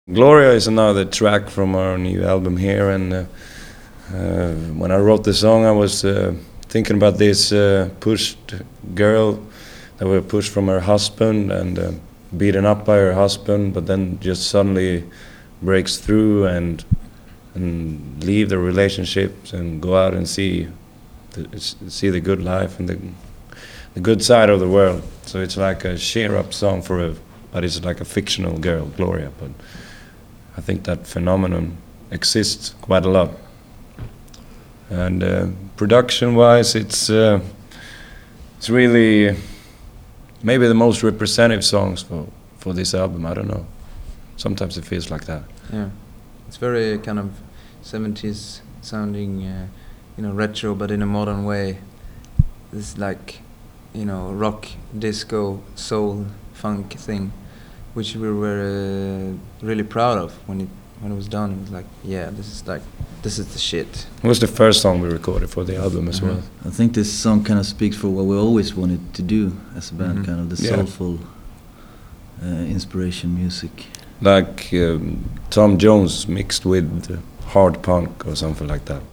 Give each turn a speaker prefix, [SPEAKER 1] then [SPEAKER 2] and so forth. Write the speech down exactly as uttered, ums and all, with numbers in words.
[SPEAKER 1] Gloria is another track from our new album here, and uh, uh, when I wrote the song I was uh, thinking about this uh, pushed girl that was pushed from her husband and uh, beaten up by her husband, but then just suddenly breaks through and and leave the relationships and go out and see the, see the good life and the the good side of the world. So it's like a cheer up song for a, but it's like a fictional girl, Gloria. But I think that phenomenon exists quite a lot. And uh, production-wise, it's uh, it's really maybe the most representative songs for for this album. I don't know. Sometimes it feels like that.
[SPEAKER 2] Yeah, it's very kind of seventies sounding, uh, you know, retro, but in a modern way. This like, you know, rock, disco, soul, funk thing, which we were uh, really proud of when it when it was done. It was like, yeah, this is like, this is the shit.
[SPEAKER 1] It was the first song we recorded for the album as well.
[SPEAKER 3] I think this song kind of speaks for what we always wanted to do as a band,
[SPEAKER 2] Mhm.
[SPEAKER 3] kind of the
[SPEAKER 1] Yeah.
[SPEAKER 3] soulful uh, inspiration music.
[SPEAKER 1] Like um, Tom Jones mixed with hard punk or something like that.